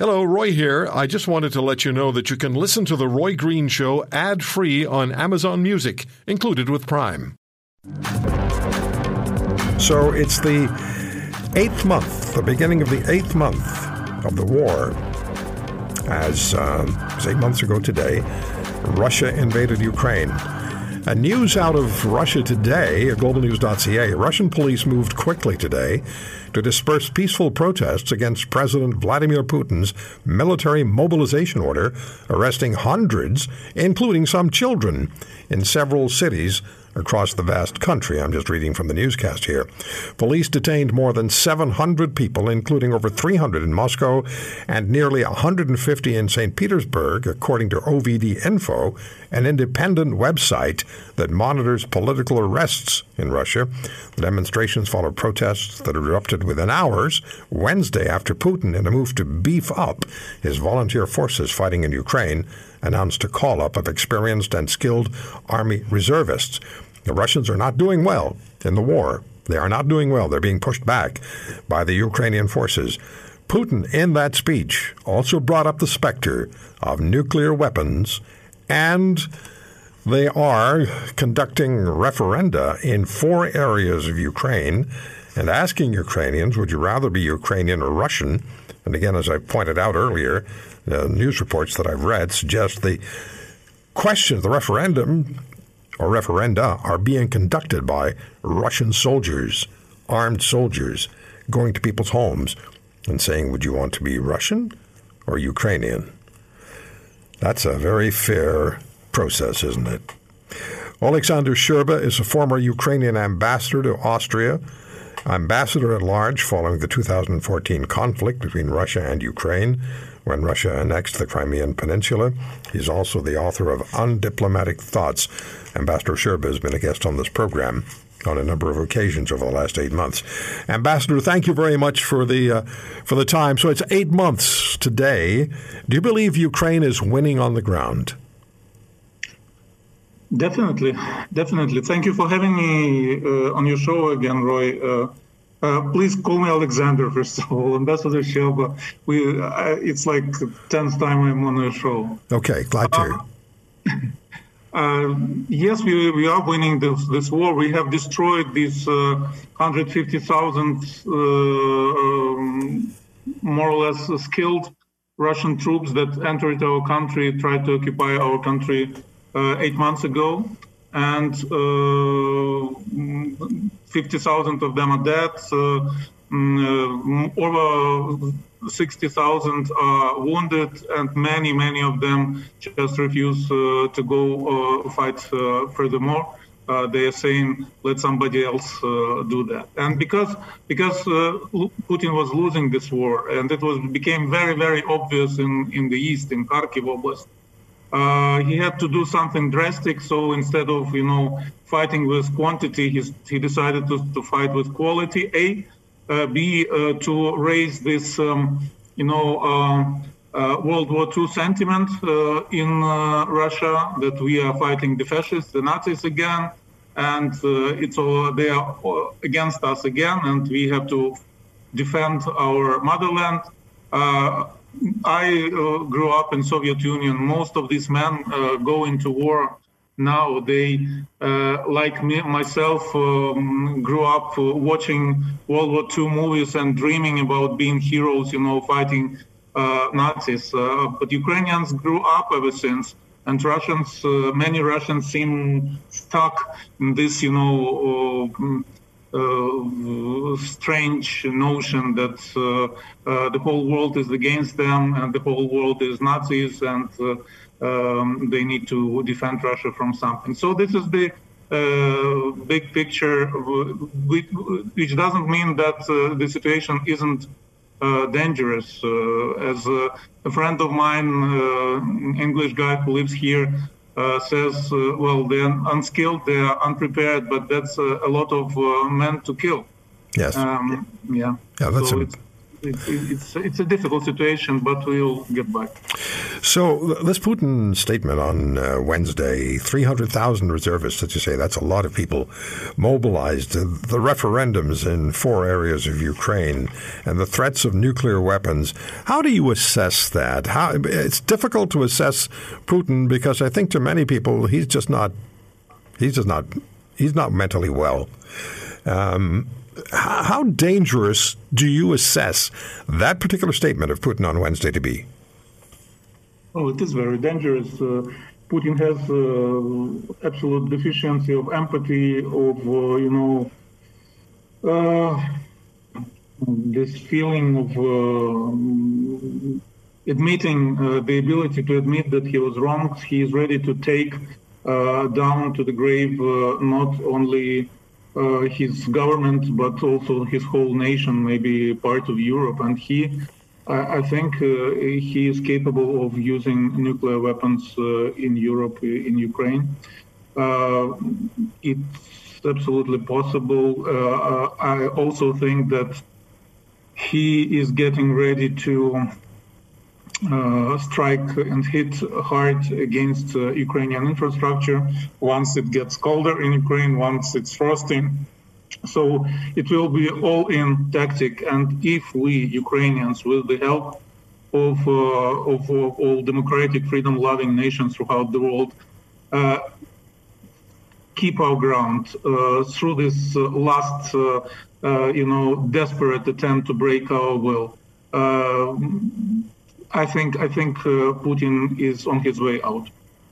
Hello, Roy here. I just wanted to let you know that you can listen to The Roy Green Show ad-free on Amazon Music, included with Prime. So it's the 8th month, the beginning of the 8th month of the war. As it was 8 months ago today, Russia invaded Ukraine. News out of Russia today, globalnews.ca, Russian police moved quickly today to disperse peaceful protests against President Vladimir Putin's military mobilization order, arresting hundreds, including some children, in several cities across the vast country. I'm just reading from the newscast here. Police detained more than 700 people, including over 300 in Moscow and nearly 150 in St. Petersburg, according to OVD Info, an independent website that monitors political arrests in Russia. The demonstrations followed protests that erupted within hours Wednesday after Putin, in a move to beef up his volunteer forces fighting in Ukraine, announced a call-up of experienced and skilled army reservists. The Russians are not doing well in the war. They are not doing well. They're being pushed back by the Ukrainian forces. Putin, in that speech, also brought up the specter of nuclear weapons, and they are conducting referenda in 4 areas of Ukraine and asking Ukrainians, would you rather be Ukrainian or Russian? And again, as I pointed out earlier, the news reports that I've read suggest the questions, the referendum or referenda, are being conducted by Russian soldiers, armed soldiers, going to people's homes and saying, would you want to be Russian or Ukrainian? That's a very fair process, isn't it? Alexander Sherba is a former Ukrainian ambassador to Austria, ambassador at large following the 2014 conflict between Russia and Ukraine, when Russia annexed the Crimean Peninsula. He's also the author of Undiplomatic Thoughts. Ambassador Sherba has been a guest on this program on a number of occasions over the last 8 months. Ambassador, thank you very much for the time. So it's 8 months today. Do you believe Ukraine is winning on the ground? Definitely. Thank you for having me on your show again, Roy. Please call me Alexander, first of all. Ambassador Sherba. It's like the 10th time I'm on the show. Okay, glad to. Yes, we are winning this war. We have destroyed these 150,000 more or less skilled Russian troops that entered our country, tried to occupy our country 8 months ago, and 50,000 of them are dead. Over 60,000 are wounded, and many of them just refuse to go fight furthermore. They are saying, let somebody else do that. And because Putin was losing this war, and it became very obvious in the east, in Kharkiv Oblast, he had to do something drastic. So instead of fighting with quantity, he decided to fight with quality. B, to raise this World War II sentiment in Russia, that we are fighting the fascists, the Nazis again, and they are against us again, and we have to defend our motherland. I grew up in Soviet Union. Most of these men go into war now. They, like myself, grew up watching World War II movies and dreaming about being heroes, fighting Nazis. But Ukrainians grew up ever since, and Russians, many Russians seem stuck in this, strange notion that the whole world is against them and the whole world is Nazis, and they need to defend Russia from something. So this is the big picture, which doesn't mean that the situation isn't dangerous. As a friend of mine, English guy who lives here, says, well, they're unskilled, they're unprepared, but that's a lot of men to kill. Yes. Yeah. Yeah, that's so it's a difficult situation, but we'll get by. So this Putin statement on Wednesday, 300,000 reservists, as you say, that's a lot of people mobilized. The referendums in 4 areas of Ukraine and the threats of nuclear weapons. How do you assess that? It's difficult to assess Putin because I think to many people he's not mentally well. How dangerous do you assess that particular statement of Putin on Wednesday to be? Oh, it is very dangerous. Putin has absolute deficiency of empathy, of, this feeling of admitting, the ability to admit that he was wrong. He is ready to take down to the grave not only his government, but also his whole nation, maybe part of Europe. And I think he is capable of using nuclear weapons in Europe, in Ukraine. It's absolutely possible. I also think that he is getting ready to strike and hit hard against Ukrainian infrastructure once it gets colder in Ukraine, once it's frosting. So it will be all-in tactic. And if we Ukrainians, with the help of all democratic, freedom-loving nations throughout the world, keep our ground through this last, desperate attempt to break our will, I think Putin is on his way out.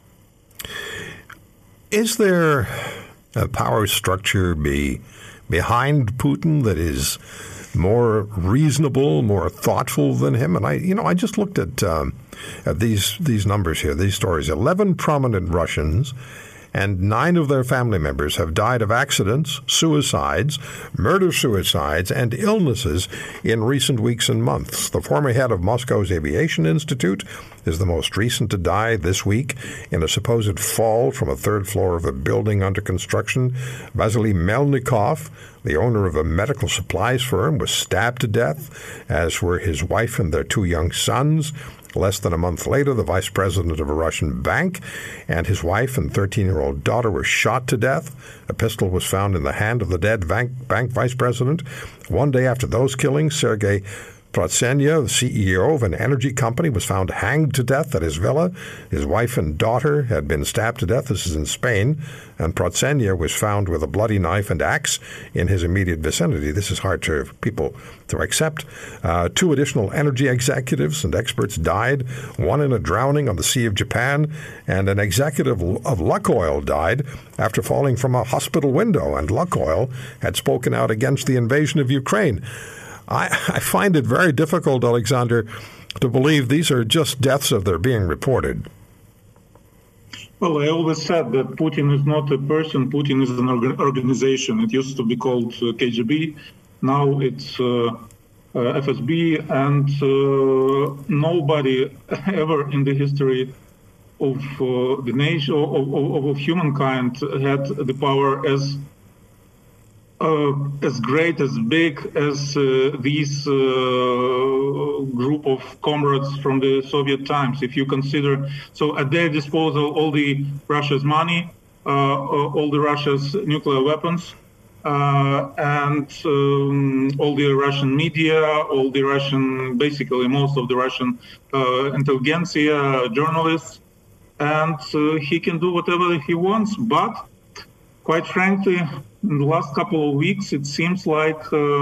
Is there a power structure behind Putin that is more reasonable, more thoughtful than him? And I just looked at these numbers here, these stories. 11 prominent Russians and 9 of their family members have died of accidents, suicides, murder-suicides, and illnesses in recent weeks and months. The former head of Moscow's Aviation Institute is the most recent to die this week in a supposed fall from a 3rd floor of a building under construction. Vasily Melnikov, the owner of a medical supplies firm, was stabbed to death, as were his wife and their 2 young sons. Less than a month later, the vice president of a Russian bank and his wife and 13-year-old daughter were shot to death. A pistol was found in the hand of the dead bank vice president. One day after those killings, Sergei Protsenia, the CEO of an energy company, was found hanged to death at his villa. His wife and daughter had been stabbed to death. This is in Spain. And Protsenia was found with a bloody knife and axe in his immediate vicinity. This is hard for people to accept. 2 additional energy executives and experts died, one in a drowning on the Sea of Japan, and an executive of Lukoil died after falling from a hospital window. And Lukoil had spoken out against the invasion of Ukraine. I find it very difficult, Alexander, to believe these are just deaths as they're being reported. Well, I always said that Putin is not a person. Putin is an organization. It used to be called KGB. Now it's FSB. And nobody ever in the history of the nation, of humankind, had the power as great, as big as these group of comrades from the Soviet times. If you consider, so at their disposal, all the Russia's money, all the Russia's nuclear weapons, and all the Russian media, all the Russian, basically most of the Russian intelligentsia, journalists, and he can do whatever he wants. But quite frankly, in the last couple of weeks, it seems like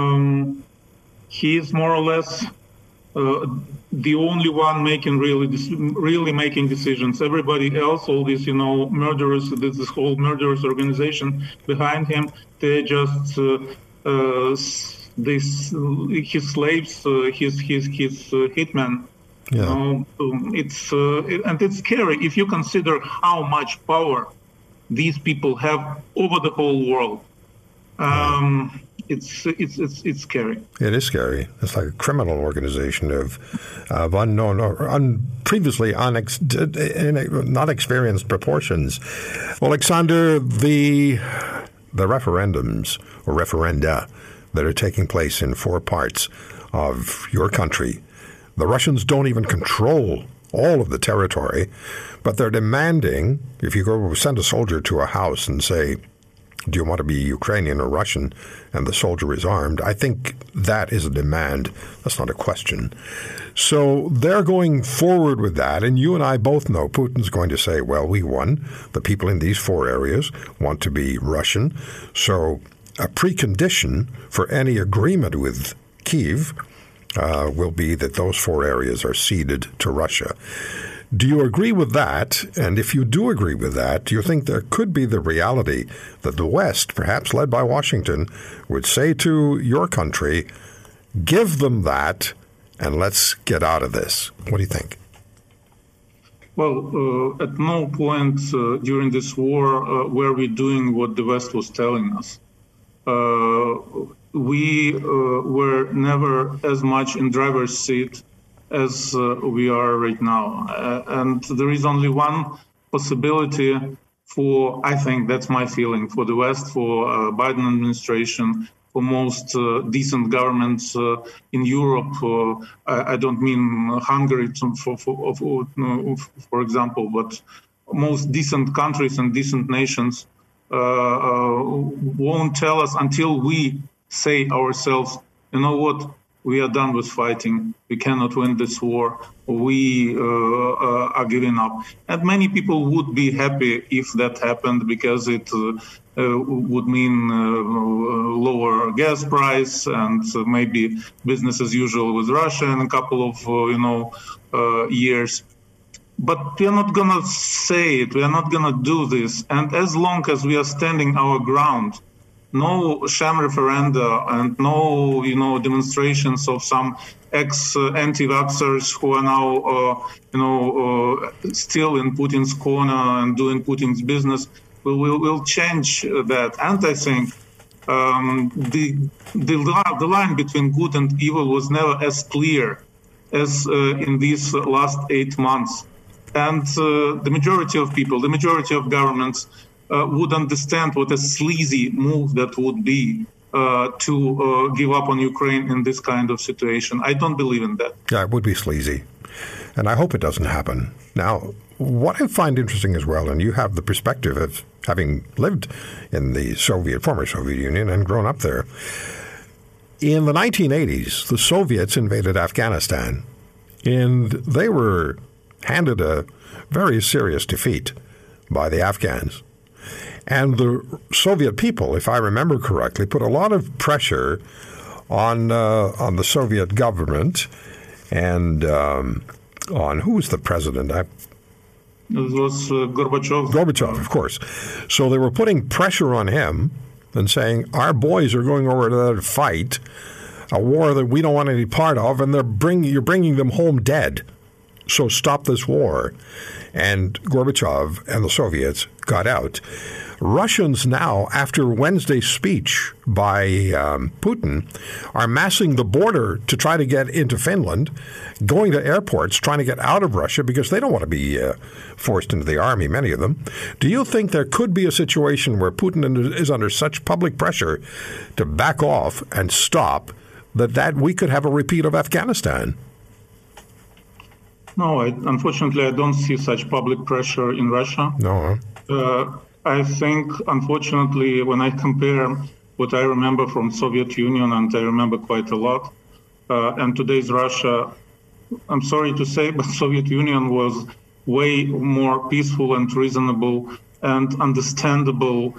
he is more or less the only one making really making decisions. Everybody else, all these murderers, this whole murderous organization behind him, they're just his slaves, his hitmen. Yeah. It's scary if you consider how much power these people have over the whole world. It's scary. It is scary. It's like a criminal organization of unknown or previously not experienced proportions. Well, Alexander, the referendums or referenda that are taking place in 4 parts of your country. The Russians don't even control all of the territory, but they're demanding, if you go send a soldier to a house and say, do you want to be Ukrainian or Russian, and the soldier is armed, I think that is a demand. That's not a question. So they're going forward with that, and you and I both know Putin's going to say, well, we won. The people in these 4 areas want to be Russian. So a precondition for any agreement with Kyiv will be that those 4 areas are ceded to Russia. Do you agree with that? And if you do agree with that, do you think there could be the reality that the West, perhaps led by Washington, would say to your country, give them that and let's get out of this? What do you think? Well, at no point during this war were we doing what the West was telling us. We were never as much in driver's seat as we are right now. And there is only one possibility for, I think that's my feeling, for the West, for Biden administration, for most decent governments in Europe. I don't mean Hungary, for example, but most decent countries and decent nations won't tell us until we say ourselves, you know what, we are done with fighting. We cannot win this war. We are giving up. And many people would be happy if that happened because it would mean lower gas price and maybe business as usual with Russia in a couple of years. But we are not going to say it. We are not going to do this. And as long as we are standing our ground, no sham referenda and no, demonstrations of some ex-anti-vaxxers who are now, still in Putin's corner and doing Putin's business will change that. And I think the line between good and evil was never as clear as in these last 8 months. And the majority of people, the majority of governments would understand what a sleazy move that would be to give up on Ukraine in this kind of situation. I don't believe in that. Yeah, it would be sleazy. And I hope it doesn't happen. Now, what I find interesting as well, and you have the perspective of having lived in the former Soviet Union and grown up there. In the 1980s, the Soviets invaded Afghanistan, and they were handed a very serious defeat by the Afghans. And the Soviet people, if I remember correctly, put a lot of pressure on the Soviet government and on who was the president? It was Gorbachev. Gorbachev, of course. So they were putting pressure on him and saying, our boys are going over there to fight a war that we don't want any part of, and you're bringing them home dead. So stop this war. And Gorbachev and the Soviets got out. Russians now, after Wednesday's speech by Putin, are massing the border to try to get into Finland, going to airports, trying to get out of Russia because they don't want to be forced into the army, many of them. Do you think there could be a situation where Putin is under such public pressure to back off and stop that we could have a repeat of Afghanistan? No, unfortunately, I don't see such public pressure in Russia. No. I think, unfortunately, when I compare what I remember from Soviet Union, and I remember quite a lot, and today's Russia, I'm sorry to say, but Soviet Union was way more peaceful and reasonable and understandable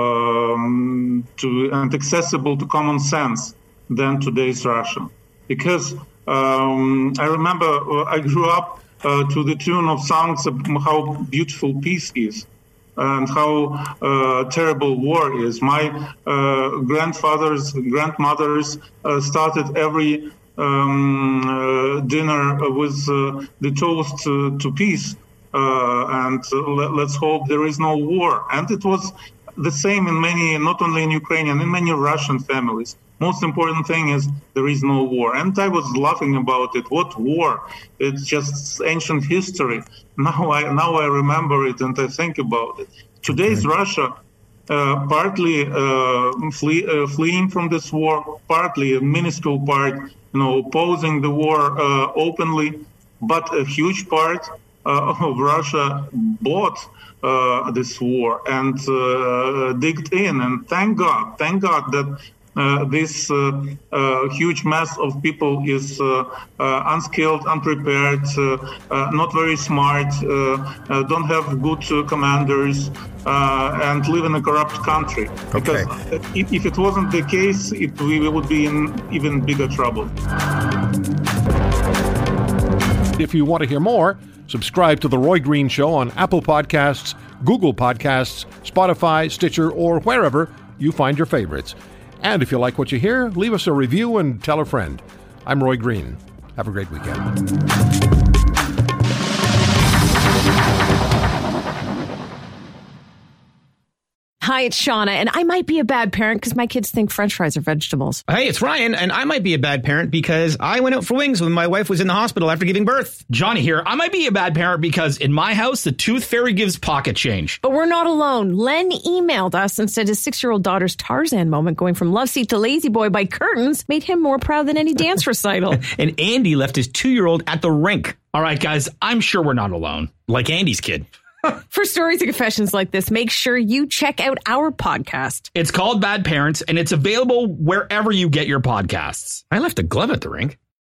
and accessible to common sense than today's Russia. Because I remember I grew up to the tune of songs of how beautiful peace is and how terrible war is. My grandmothers started every dinner with the toast to peace and let's hope there is no war. And it was the same in many, not only in Ukrainian, in many Russian families. Most important thing is there is no war. And I was laughing about it. What war? It's just ancient history. Now I remember it and I think about it. Today's Russia partly fleeing from this war, partly a minuscule part, opposing the war openly, but a huge part of Russia bought this war and digged in. And thank God that this huge mass of people is unskilled, unprepared, not very smart, don't have good commanders, and live in a corrupt country. Okay. Because if it wasn't the case, we would be in even bigger trouble. If you want to hear more, subscribe to The Roy Green Show on Apple Podcasts, Google Podcasts, Spotify, Stitcher, or wherever you find your favorites. And if you like what you hear, leave us a review and tell a friend. I'm Roy Green. Have a great weekend. Hi, it's Shauna, and I might be a bad parent because my kids think French fries are vegetables. Hey, it's Ryan, and I might be a bad parent because I went out for wings when my wife was in the hospital after giving birth. Johnny here. I might be a bad parent because in my house, the tooth fairy gives pocket change. But we're not alone. Len emailed us and said his 6-year-old daughter's Tarzan moment going from love seat to lazy boy by curtains made him more proud than any dance recital. And Andy left his 2-year-old at the rink. All right, guys, I'm sure we're not alone. Like Andy's kid. For stories and confessions like this, make sure you check out our podcast. It's called Bad Parents, and it's available wherever you get your podcasts. I left a glove at the rink.